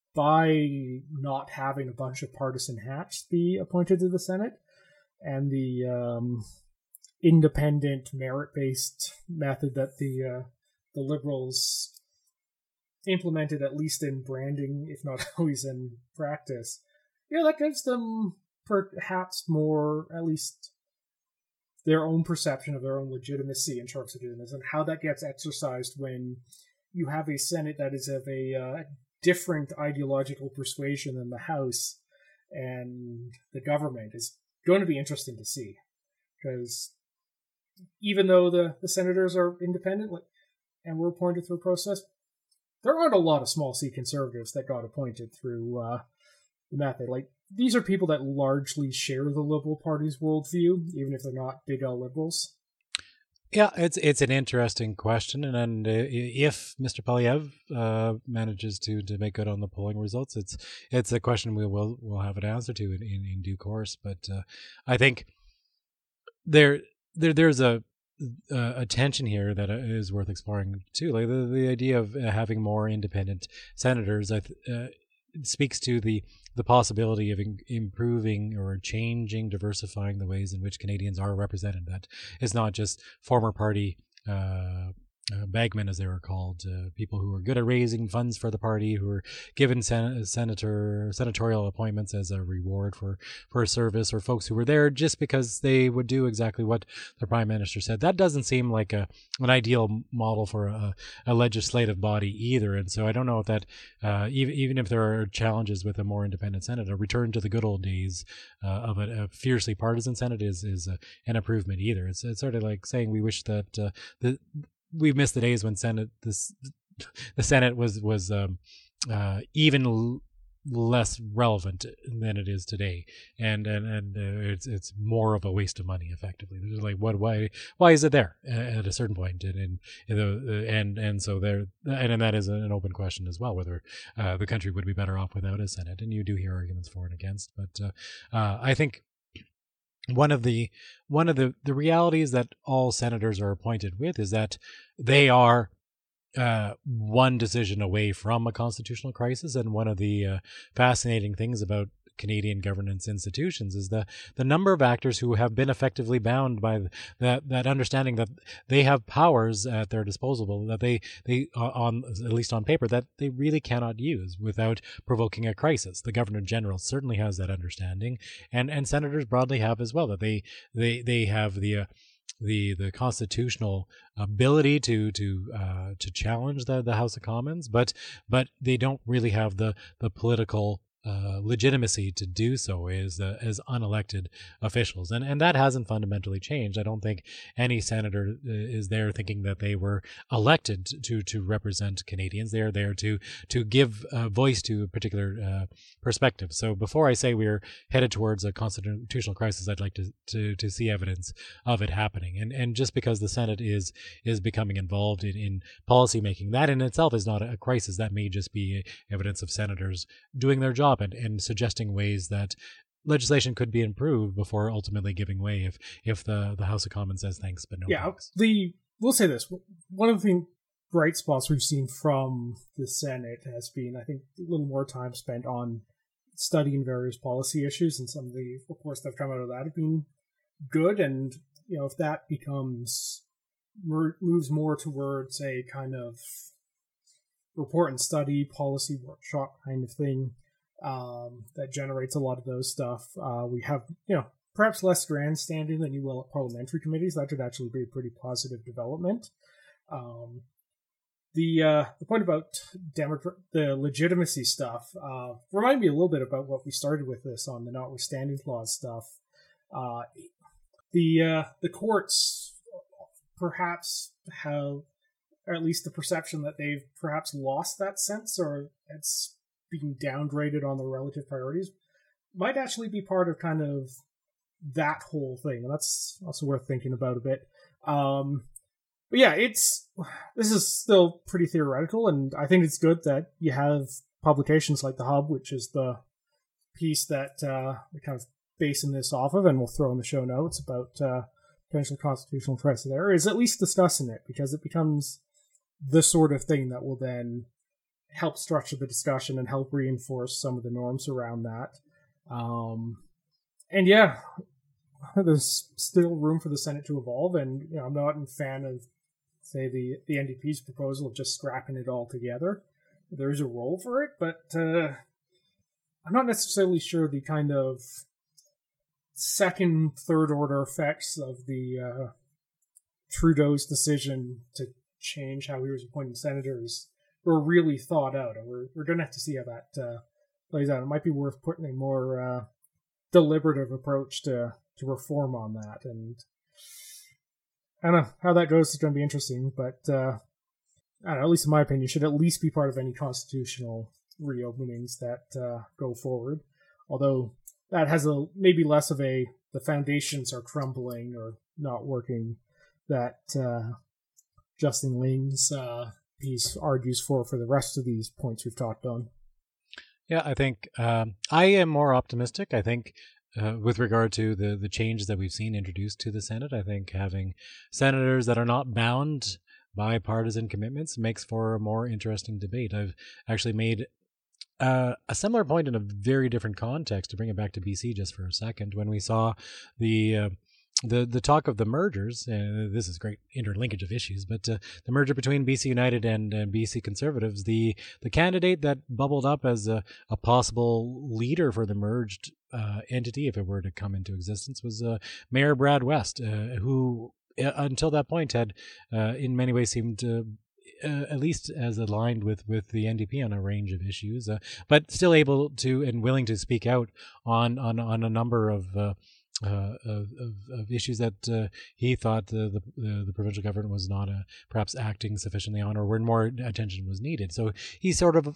by not having a bunch of partisan hats be appointed to the Senate, and the um, independent merit-based method that the uh, the Liberals implemented, at least in branding, if not always in practice, yeah, that gives them perhaps more, at least their own perception of their own legitimacy in terms of doing this, and how that gets exercised when you have a Senate that is of a uh, different ideological persuasion than the House and the government is going to be interesting to see, because even though the, the senators are independent like, and were appointed through a process, there aren't a lot of small C conservatives that got appointed through uh, the method. Like, these are people that largely share the Liberal Party's worldview, even if they're not big L liberals. Yeah, it's it's an interesting question, and, and uh, if Mister Poilievre uh, manages to, to make good on the polling results, it's it's a question we will will have an answer to in, in, in due course. But uh, I think there there there's a a tension here that is worth exploring too. Like the, the idea of having more independent senators, I th- uh, speaks to the the possibility of in, improving or changing, diversifying the ways in which Canadians are represented. That is not just former party uh, uh, bagmen, as they were called, uh, people who were good at raising funds for the party, who were given sen- senator senatorial appointments as a reward for for service, or folks who were there just because they would do exactly what the prime minister said. That doesn't seem like a an ideal model for a, a legislative body either. And so I don't know if that, uh, even even if there are challenges with a more independent Senate, a return to the good old days uh, of a, a fiercely partisan Senate is is a, an improvement either. It's, it's sort of like saying we wish that uh, the we missed the days when Senate this the Senate was was um, uh, even l- less relevant than it is today, and and and uh, it's it's more of a waste of money effectively. It's like what why why is it there at a certain point, and and and, and so there and, and that is an open question as well, whether uh, the country would be better off without a Senate. And you do hear arguments for and against, but uh, uh, I think. One of the one of the, the realities that all senators are appointed with is that they are uh, one decision away from a constitutional crisis. And one of the uh, fascinating things about Canadian governance institutions is the the number of actors who have been effectively bound by that that understanding that they have powers at their disposal that they they on at least on paper that they really cannot use without provoking a crisis. The Governor General certainly has that understanding, and and senators broadly have as well, that they they they have the uh, the the constitutional ability to to uh, to challenge the the House of Commons, but but they don't really have the the political Uh, legitimacy to do so as uh, as unelected officials, and and that hasn't fundamentally changed. I don't think any senator is there thinking that they were elected to to represent Canadians. They are there to to give uh, voice to a particular uh, perspective. So before I say we're headed towards a constitutional crisis, I'd like to to, to see evidence of it happening. And and just because the Senate is is becoming involved in, in policy making, that in itself is not a crisis. That may just be evidence of senators doing their job and, and suggesting ways that legislation could be improved before ultimately giving way if if the, the House of Commons says thanks but no yeah, thanks. The we'll say this. One of the bright spots we've seen from the Senate has been, I think, a little more time spent on studying various policy issues, and some of the reports that have come out of that have been good. And you know, if that becomes moves more towards a kind of report and study policy workshop kind of thing, um, that generates a lot of those stuff. Uh, we have, you know, perhaps less grandstanding than you will at parliamentary committees. That could actually be a pretty positive development. Um, the uh, the point about Democrat, the legitimacy stuff, uh, remind me a little bit about what we started with this on the notwithstanding clause stuff. Uh, the uh, the courts perhaps have, or at least the perception that they've perhaps lost that sense, or it's being downgraded on the relative priorities, might actually be part of kind of that whole thing. And that's also worth thinking about a bit. Um, but yeah, it's this is still pretty theoretical, and I think it's good that you have publications like The Hub, which is the piece that uh, we're kind of basing this off of, and we'll throw in the show notes about uh, potential constitutional crisis there, is at least discussing it, because it becomes the sort of thing that will then help structure the discussion and help reinforce some of the norms around that. Um, and yeah, there's still room for the Senate to evolve, and you know, I'm not a fan of, say, the, the N D P's proposal of just scrapping it all together. There's a role for it, but uh, I'm not necessarily sure the kind of second, third order effects of the uh, Trudeau's decision to change how he was appointing senators were really thought out. And we're we're going to have to see how that uh, plays out. It might be worth putting a more uh, deliberative approach to, to reform on that. And I don't know how that goes. Is going to be interesting, but uh, I don't know. At least in my opinion, should at least be part of any constitutional reopenings that uh, go forward. Although that has a maybe less of a the foundations are crumbling or not working that uh, Justin Ling's uh, piece argues for for the rest of these points we've talked on. Yeah, I think um, I am more optimistic. I think uh, with regard to the, the changes that we've seen introduced to the Senate, I think having senators that are not bound by partisan commitments makes for a more interesting debate. I've actually made uh, a similar point in a very different context, to bring it back to B C just for a second, when we saw the uh, the the talk of the mergers. Uh, this is great interlinkage of issues, but uh, the merger between B C United and uh, B C Conservatives, the the candidate that bubbled up as a, a possible leader for the merged uh, entity, if it were to come into existence, was uh, Mayor Brad West, uh, who uh, until that point had uh, in many ways seemed uh, Uh, at least as aligned with, with the N D P on a range of issues, uh, but still able to and willing to speak out on on, on a number of, uh, uh, of, of of issues that uh, he thought the, the the provincial government was not uh, perhaps acting sufficiently on, or where more attention was needed. So he sort of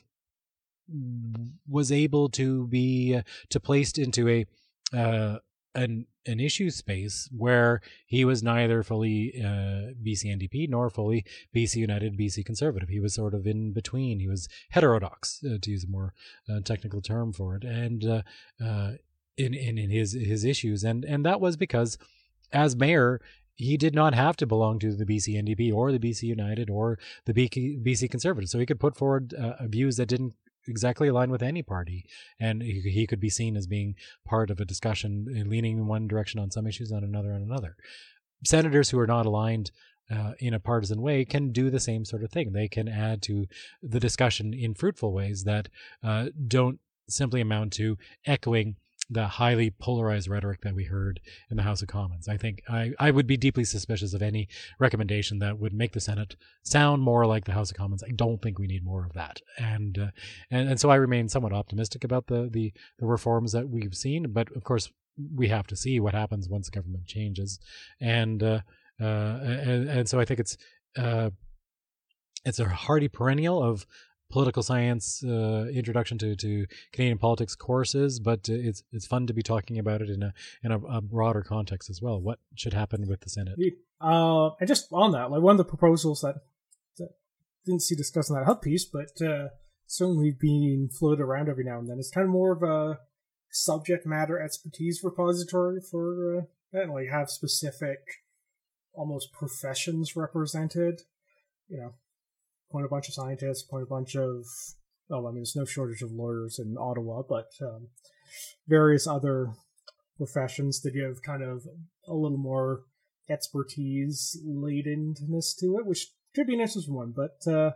was able to be uh, to placed into a uh, an an issue space where he was neither fully uh, B C N D P nor fully B C United, B C Conservative. He was sort of in between. He was heterodox, uh, to use a more uh, technical term for it, and uh, uh, in, in in his his issues, and and that was because as mayor, he did not have to belong to the B C N D P or the B C United or the B C Conservative, so he could put forward uh, views that didn't exactly align with any party, and he, he could be seen as being part of a discussion leaning in one direction on some issues, on another on another. Senators who are not aligned uh, in a partisan way can do the same sort of thing. They can add to the discussion in fruitful ways that uh, don't simply amount to echoing the highly polarized rhetoric that we heard in the House of Commons. I think I, I would be deeply suspicious of any recommendation that would make the Senate sound more like the House of Commons. I don't think we need more of that. And uh, and, and so I remain somewhat optimistic about the, the, the reforms that we've seen. But of course, we have to see what happens once government changes. And uh, uh, and, and so I think it's uh, it's a hearty perennial of political science uh, introduction to, to Canadian politics courses, but it's it's fun to be talking about it in a in a, a broader context as well. What should happen with the Senate? Uh, and just on that, like one of the proposals that, that didn't see discussed in that hub piece, but uh, certainly being floated around every now and then, is kind of more of a subject matter expertise repository for uh, that, like have specific, almost professions represented, you know. Point a bunch of scientists, point a bunch of, well, I mean, there's no shortage of lawyers in Ottawa, but um, various other professions to give kind of a little more expertise ladenness to it, which could be an interesting one. But uh,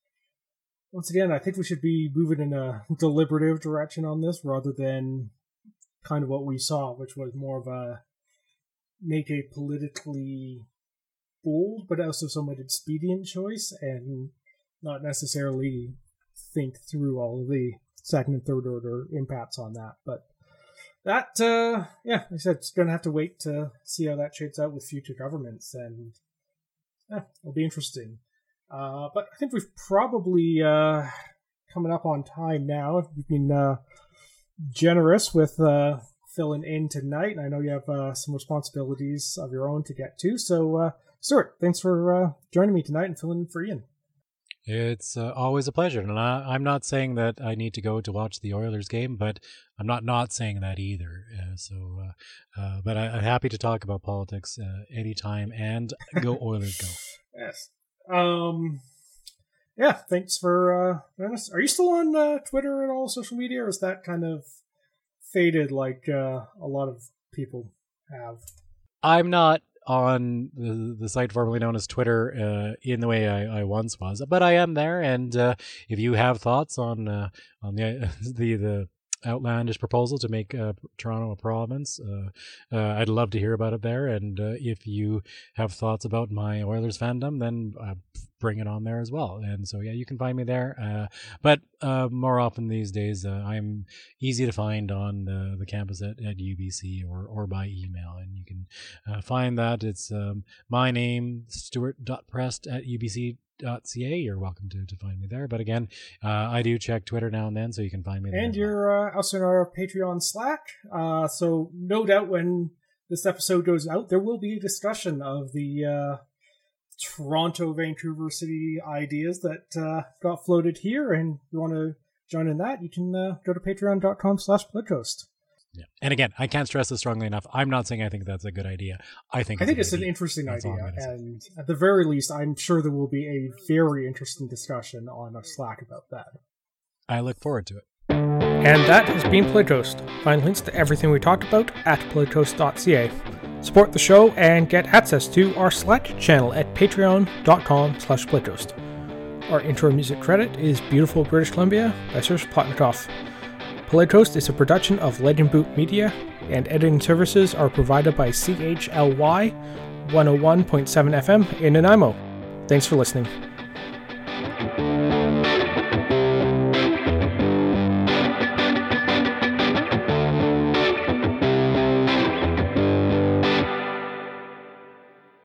once again, I think we should be moving in a deliberative direction on this rather than kind of what we saw, which was more of a make a politically bold but also somewhat expedient choice and not necessarily think through all of the second and third order impacts on that. But that, uh, yeah, like I said, it's going to have to wait to see how that shapes out with future governments, and yeah, it'll be interesting. Uh, but I think we've probably uh, coming up on time now. We've been uh, generous with uh, filling in tonight, and I know you have uh, some responsibilities of your own to get to, so uh, Stuart, thanks for uh, joining me tonight and filling in for Ian. It's uh, always a pleasure. And I, I'm not saying that I need to go to watch the Oilers game, but I'm not not saying that either. Uh, so, uh, uh, but I, I'm happy to talk about politics uh, anytime, and go Oilers go. Yes. Um, yeah, thanks for uh, joining us. Are you still on uh, Twitter and all social media, or is that kind of faded like uh, a lot of people have? I'm not on the, the site formerly known as Twitter uh, in the way I, I once was, but I am there. And uh, if you have thoughts on uh, on the the the outlandish proposal to make uh, Toronto a province, uh, uh, I'd love to hear about it there. And uh, if you have thoughts about my Oilers fandom, then uh, bring it on there as well. And so, yeah, you can find me there. Uh, but uh, more often these days, uh, I'm easy to find on the, the campus at, at U B C or, or by email. And you can uh, find that. It's um, my name, Stuart.Prest at U B C dot C A. You're welcome to, to find me there. But again, uh, I do check Twitter now and then, so you can find me there. And you're uh, also in our Patreon Slack. Uh, so no doubt when this episode goes out, there will be a discussion of the uh, Toronto, Vancouver City ideas that uh, got floated here. And if you want to join in that, you can uh, go to patreon.com slash Bloodcoast. Yeah. And again, I can't stress this strongly enough. I'm not saying I think that's a good idea. I think I it's think a it's good an idea. interesting That's idea. all I'm gonna say. And at the very least, I'm sure there will be a very interesting discussion on our Slack about that. I look forward to it. And that has been Playtoast. Find links to everything we talked about at playtoast dot c a. Support the show and get access to our Slack channel at patreon.com slash playtoast. Our intro music credit is Beautiful British Columbia by Serge Plotnikoff. Playtoast is a production of Legend Boot Media, and editing services are provided by C H L Y one oh one point seven F M in Nanaimo. Thanks for listening.